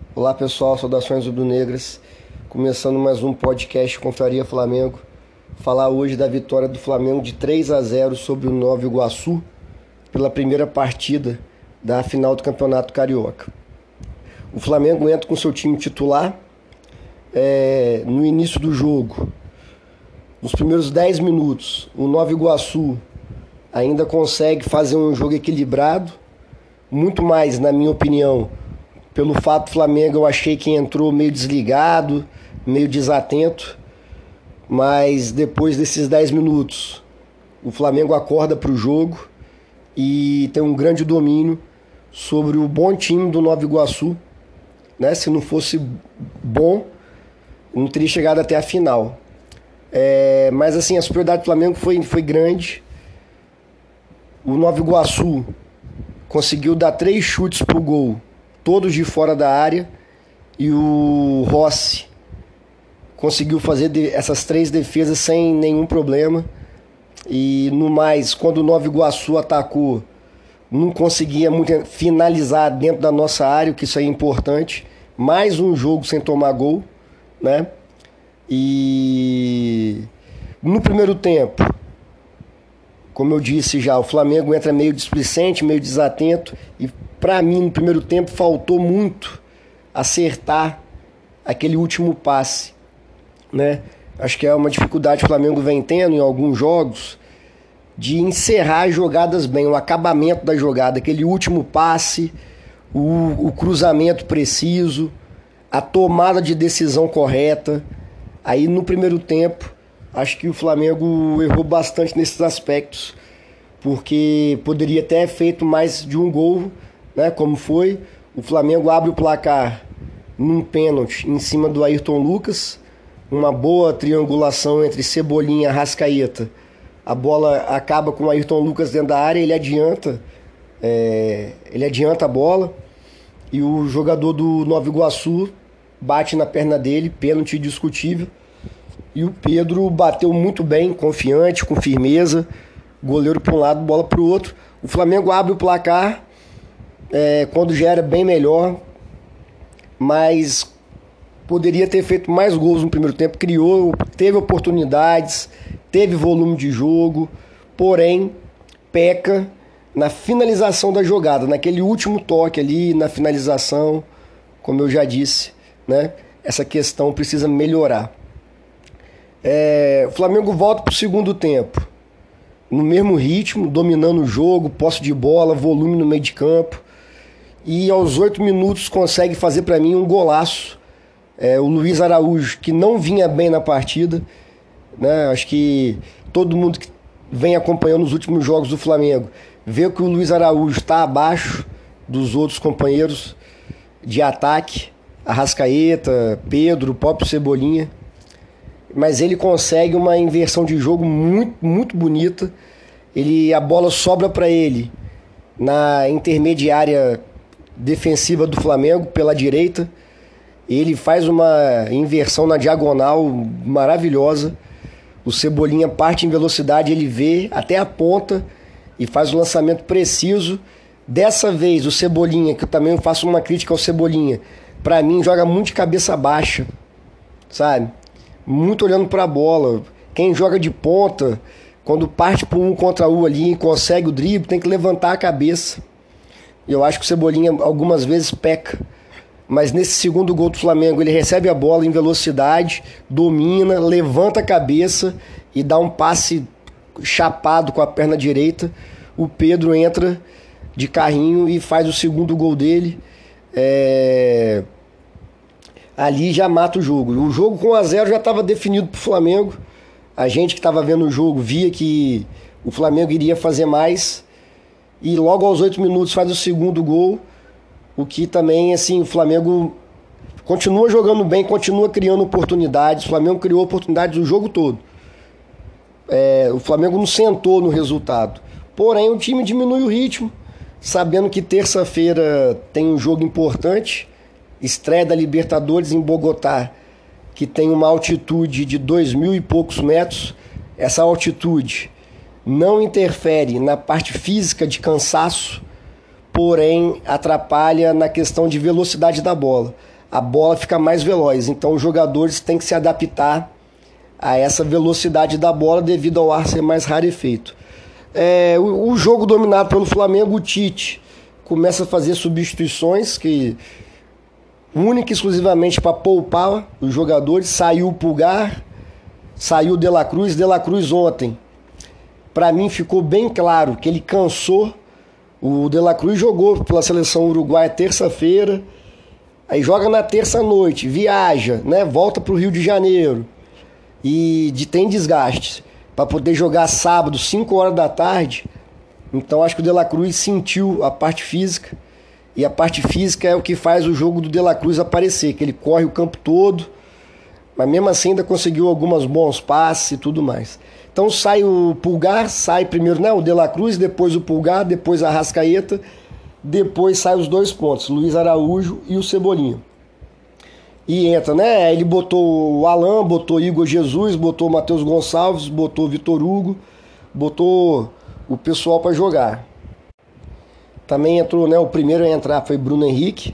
Olá pessoal, saudações rubro-negras. Começando mais um podcast Confraria Flamengo. Falar hoje da vitória do Flamengo de 3-0 sobre o Nova Iguaçu pela primeira partida da final do Campeonato Carioca. O Flamengo entra com seu time titular no início do jogo. Nos primeiros 10 minutos, o Nova Iguaçu ainda consegue fazer um jogo equilibrado, muito mais, na minha opinião, pelo fato do Flamengo, eu achei que entrou meio desligado, meio desatento, mas depois desses 10 minutos, o Flamengo acorda para o jogo e tem um grande domínio sobre o bom time do Nova Iguaçu. Né? Se não fosse bom, não teria chegado até a final. Mas assim, a superioridade do Flamengo foi grande. O Nova Iguaçu conseguiu dar 3 chutes pro gol, todos de fora da área, e o Rossi conseguiu fazer essas 3 defesas sem nenhum problema. E no mais, quando o Nova Iguaçu atacou, não conseguia muito finalizar dentro da nossa área, que isso é importante. Mais um jogo sem tomar gol, né? E no primeiro tempo, como eu disse já, o Flamengo entra meio displicente, meio desatento, e para mim no primeiro tempo faltou muito acertar aquele último passe, né? Acho que é uma dificuldade que o Flamengo vem tendo em alguns jogos de encerrar as jogadas bem, o acabamento da jogada, aquele último passe, o cruzamento preciso, a tomada de decisão correta. Aí no primeiro tempo, acho que o Flamengo errou bastante nesses aspectos, porque poderia ter feito mais de um gol, né, como foi. O Flamengo abre o placar num pênalti em cima do Ayrton Lucas, uma boa triangulação entre Cebolinha e Arrascaeta. A bola acaba com o Ayrton Lucas dentro da área, ele adianta a bola, e o jogador do Nova Iguaçu bate na perna dele, pênalti discutível. E o Pedro bateu muito bem, confiante, com firmeza. Goleiro para um lado, bola para o outro. O Flamengo abre o placar quando já era bem melhor, mas poderia ter feito mais gols no primeiro tempo. Teve oportunidades, teve volume de jogo, porém peca na finalização da jogada, naquele último toque ali, na finalização, como eu já disse, né? Essa questão precisa melhorar. O Flamengo volta para o segundo tempo no mesmo ritmo, dominando o jogo, posse de bola, volume no meio de campo, e aos 8 minutos consegue fazer para mim um golaço. O Luiz Araújo, que não vinha bem na partida, né? Acho que todo mundo que vem acompanhando os últimos jogos do Flamengo vê que o Luiz Araújo está abaixo dos outros companheiros de ataque, Arrascaeta, Pedro, o próprio Cebolinha. Mas ele consegue uma inversão de jogo muito, muito bonita. A bola sobra para ele na intermediária defensiva do Flamengo, pela direita. Ele faz uma inversão na diagonal maravilhosa. O Cebolinha parte em velocidade, ele vê até a ponta e faz o lançamento preciso. Dessa vez, o Cebolinha, que eu também faço uma crítica ao Cebolinha, para mim joga muito de cabeça baixa, sabe? Muito olhando para a bola. Quem joga de ponta, quando parte por 1 contra 1 ali e consegue o drible, tem que levantar a cabeça. E eu acho que o Cebolinha algumas vezes peca. Mas nesse segundo gol do Flamengo, ele recebe a bola em velocidade, domina, levanta a cabeça e dá um passe chapado com a perna direita. O Pedro entra de carrinho e faz o segundo gol dele. Ali já mata o jogo. O jogo com 1-0 já estava definido para o Flamengo. A gente que estava vendo o jogo via que o Flamengo iria fazer mais. E logo aos 8 minutos faz o segundo gol. O que também, assim, o Flamengo continua jogando bem, continua criando oportunidades. O Flamengo criou oportunidades o jogo todo. O Flamengo não sentou no resultado. Porém, o time diminui o ritmo, sabendo que terça-feira tem um jogo importante. Estreia da Libertadores em Bogotá, que tem uma altitude de 2.000 e poucos metros. Essa altitude não interfere na parte física de cansaço, porém atrapalha na questão de velocidade da bola. a bola fica mais veloz. Então os jogadores têm que se adaptar a essa velocidade da bola devido ao ar ser mais rarefeito. O jogo dominado pelo Flamengo, o Tite começa a fazer substituições que única e exclusivamente para poupar os jogadores. Saiu o Pulgar, saiu o De La Cruz. De La Cruz ontem, para mim ficou bem claro que ele cansou. O De La Cruz jogou pela seleção uruguaia terça-feira, aí joga na terça-noite, viaja, né, volta para o Rio de Janeiro e tem desgaste para poder jogar sábado, 5 horas da tarde. Então acho que o De La Cruz sentiu a parte física, e a parte física é o que faz o jogo do De La Cruz aparecer, que ele corre o campo todo, mas mesmo assim ainda conseguiu alguns bons passes e tudo mais. Então sai o Pulgar, sai primeiro, né, o De La Cruz, depois o Pulgar, depois a Arrascaeta, depois sai os 2 pontos, Luiz Araújo e o Cebolinha. E entra, né? Ele botou o Alan, botou o Igor Jesus, botou o Matheus Gonçalves, botou o Vitor Hugo, botou o pessoal para jogar. Também entrou, né? O primeiro a entrar foi Bruno Henrique.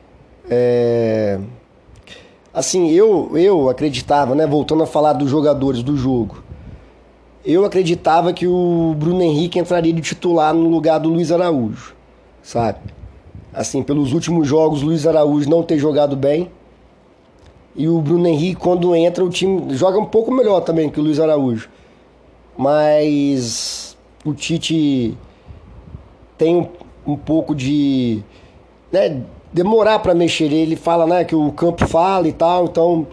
Assim, eu acreditava, né? Voltando a falar dos jogadores do jogo, eu acreditava que o Bruno Henrique entraria de titular no lugar do Luiz Araújo, sabe? Assim, pelos últimos jogos, o Luiz Araújo não ter jogado bem. E o Bruno Henrique, quando entra, o time joga um pouco melhor também que o Luiz Araújo. Mas o Tite tem um pouco de, né, demorar para mexer. Ele fala, né, que o campo fala e tal. Então,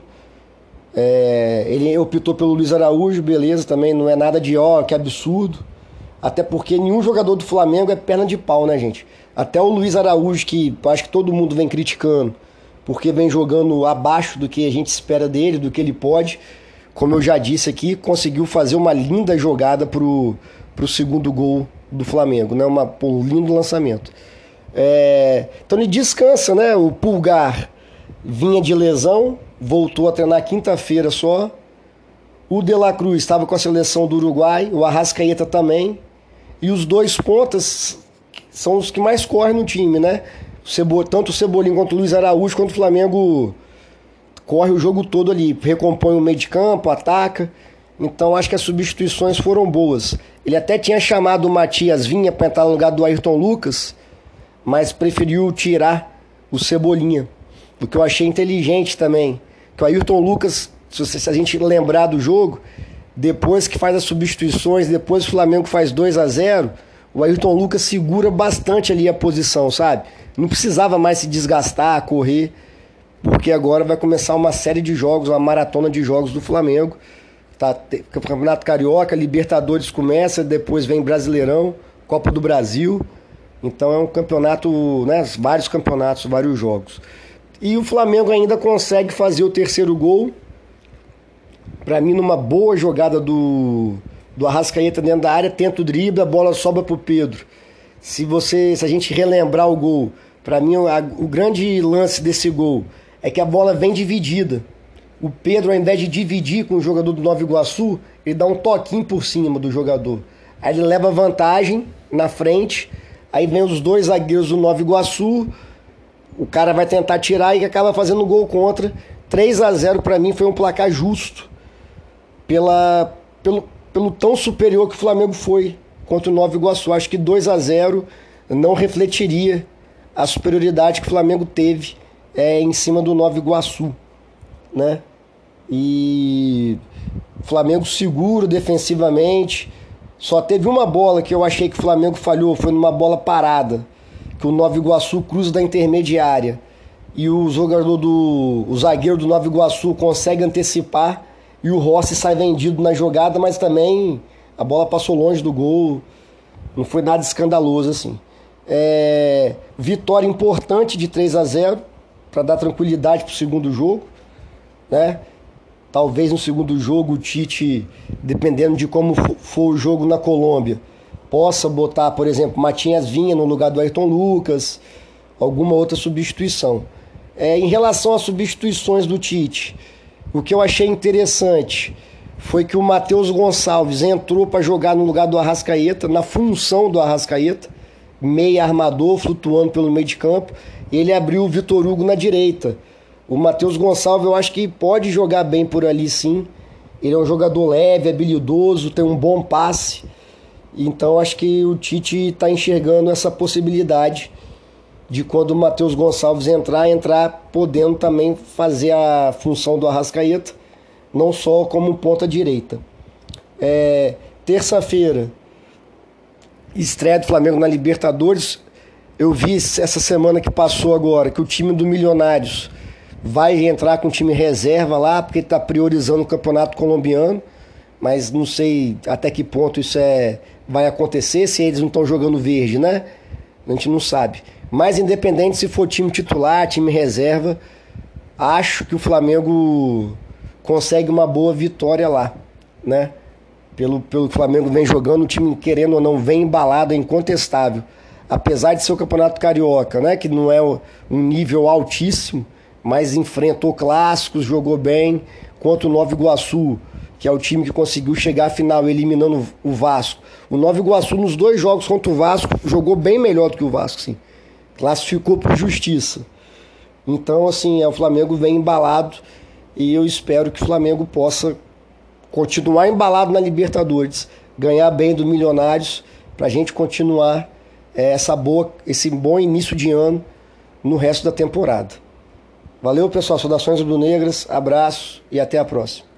ele optou pelo Luiz Araújo, beleza, também não é nada de que absurdo. Até porque nenhum jogador do Flamengo é perna de pau, né, gente? Até o Luiz Araújo, que acho que todo mundo vem criticando, porque vem jogando abaixo do que a gente espera dele, do que ele pode. Como eu já disse aqui, conseguiu fazer uma linda jogada pro segundo gol do Flamengo, né? Um lindo lançamento. Então ele descansa, né? O Pulgar vinha de lesão, voltou a treinar quinta-feira só. O De La Cruz estava com a seleção do Uruguai, o Arrascaeta também. E os 2 pontas são os que mais correm no time, né? Tanto o Cebolinha quanto o Luiz Araújo, quanto o Flamengo corre o jogo todo ali, recompõe o meio de campo, ataca. Então acho que as substituições foram boas. Ele até tinha chamado o Matias Vinha para entrar no lugar do Ayrton Lucas, mas preferiu tirar o Cebolinha, o que eu achei inteligente também. Que o Ayrton Lucas, se a gente lembrar do jogo, depois que faz as substituições, depois o Flamengo faz 2-0, o Ayrton Lucas segura bastante ali a posição, sabe? Não precisava mais se desgastar, correr, porque agora vai começar uma série de jogos, uma maratona de jogos do Flamengo. Campeonato Carioca, Libertadores começa, depois vem Brasileirão, Copa do Brasil. Então é um campeonato, né, vários campeonatos, vários jogos. E o Flamengo ainda consegue fazer o terceiro gol. Para mim, numa boa jogada do Arrascaeta dentro da área, tenta o drible, a bola sobra pro Pedro. Se a gente relembrar o gol, para mim o grande lance desse gol é que a bola vem dividida. O Pedro, ao invés de dividir com o jogador do Nova Iguaçu, ele dá um toquinho por cima do jogador. Aí ele leva vantagem na frente, aí vem os 2 zagueiros do Nova Iguaçu, o cara vai tentar tirar e acaba fazendo gol contra. 3-0 para mim foi um placar justo, pelo tão superior que o Flamengo foi contra o Nova Iguaçu. Acho que 2-0 não refletiria a superioridade que o Flamengo teve em cima do Nova Iguaçu, né? E o Flamengo seguro defensivamente. Só teve uma bola que eu achei que o Flamengo falhou, foi numa bola parada, que o Nova Iguaçu cruza da intermediária e o zagueiro do Nova Iguaçu consegue antecipar e o Rossi sai vendido na jogada, mas também a bola passou longe do gol, não foi nada escandaloso assim. Vitória importante de 3-0 para dar tranquilidade para o segundo jogo, né? Talvez no segundo jogo o Tite, dependendo de como for o jogo na Colômbia, possa botar, por exemplo, Matias Vinha no lugar do Ayrton Lucas, alguma outra substituição. Em relação às substituições do Tite, o que eu achei interessante foi que o Matheus Gonçalves entrou para jogar no lugar do Arrascaeta, na função do Arrascaeta, meia armador, flutuando pelo meio de campo, e ele abriu o Vitor Hugo na direita, O Matheus Gonçalves eu acho que pode jogar bem por ali, sim. Ele é um jogador leve, habilidoso, tem um bom passe. Então acho que o Tite está enxergando essa possibilidade de quando o Matheus Gonçalves entrar podendo também fazer a função do Arrascaeta, não só como ponta direita. Terça-feira, estreia do Flamengo na Libertadores. Eu vi essa semana que passou agora que o time do Milionários vai entrar com o time reserva lá, porque está priorizando o campeonato colombiano, mas não sei até que ponto isso vai acontecer, se eles não estão jogando verde, né? A gente não sabe. Mas independente se for time titular, time reserva, acho que o Flamengo consegue uma boa vitória lá, né? Pelo que o Flamengo vem jogando, o time, querendo ou não, vem embalado, é incontestável. Apesar de ser o Campeonato Carioca, né? Que não é um nível altíssimo, mas enfrentou clássicos, jogou bem, contra o Nova Iguaçu, que é o time que conseguiu chegar à final eliminando o Vasco. O Nova Iguaçu, nos 2 jogos contra o Vasco, jogou bem melhor do que o Vasco, sim. Classificou por justiça. Então, assim, o Flamengo vem embalado e eu espero que o Flamengo possa continuar embalado na Libertadores, ganhar bem do Milionários, para a gente continuar esse bom início de ano no resto da temporada. Valeu, pessoal. Saudações rubro-negras, abraço e até a próxima.